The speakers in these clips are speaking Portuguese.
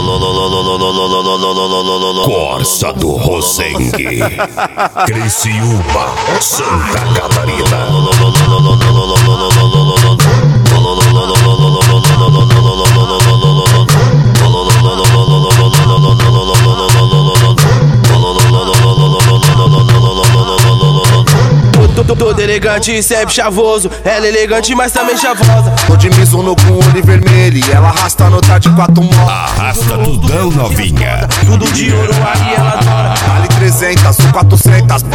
Corsa do Rosengue, Criciúma, Santa Catarina. Todo elegante e sempre chavoso. Ela é elegante, mas também chavosa. Tô de Mizuno com olho vermelho e ela arrasta no tá de 4 molas. Arrasta tudão, novinha. Tudo de ouro, aí ela adora. Vale 300 ou 400.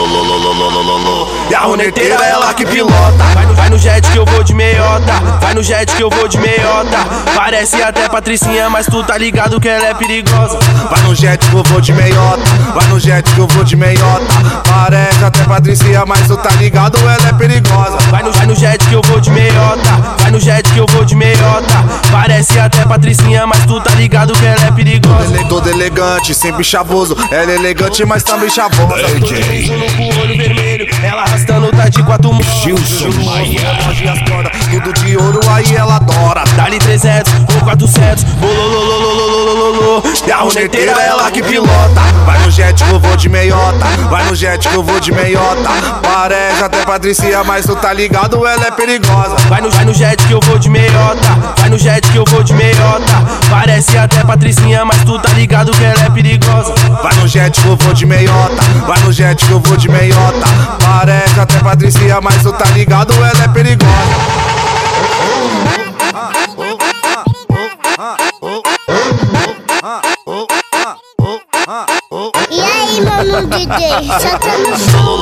E a roneteira ela que pilota. Vai no jet que eu vou de meiota. Vai no jet que eu vou de meiota. Parece até Patricinha, mas tu tá ligado que ela é perigosa. Vai no jet que eu vou de meiota. Vai no jet que eu vou de meiota. Parece até Patricinha, mas tu tá ligado, ela é perigosa. Vai no jet que eu vou de meiota. Vai no jet que eu vou de meiota. Parece até Patricinha, mas tu tá ligado que ela é perigosa. Todo elegante, sempre chavoso. Ela é elegante, mas também chavosa. DJ Com olho vermelho, ela arrastando tá de 4 molas. Gilson Maia. Tudo de ouro, aí ela adora. Dá-lhe 300 ou 400. E a roneteira ela que pilota. Vai no jet que eu vou de meiota. Vai no jet que eu vou de meiota. Parece até Patricinha, mas tu tá ligado, ela é perigosa. Vai no jet que eu vou de meiota. Vai no jet que eu vou de meiota. Parece até Patricinha, mas tu tá ligado que ela é perigosa. Vai no jet que eu vou de meiota. Vai no jet que eu vou de meiota. Parece até Patricinha, mas tu tá ligado, ela é perigosa. E aí, mano DJ, só tá no som.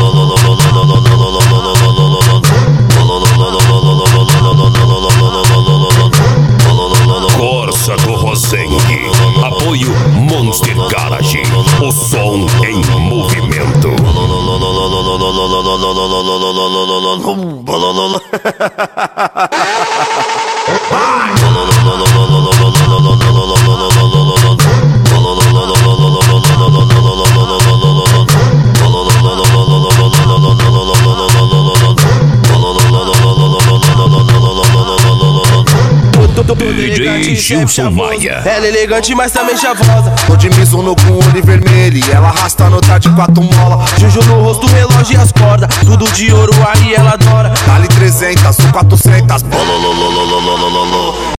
Corsa do Rosengue. Apoio Monster Garage. O som em movimento. DJ Gilson Maia. Ela é elegante, mas também chavosa. Tô de Mizuno com olho vermelho e ela arrasta no tá de 4 molas. Juju no rosto, relógio e as cordas. Tudo de ouro, aí ela adora. Vale 300 ou 400.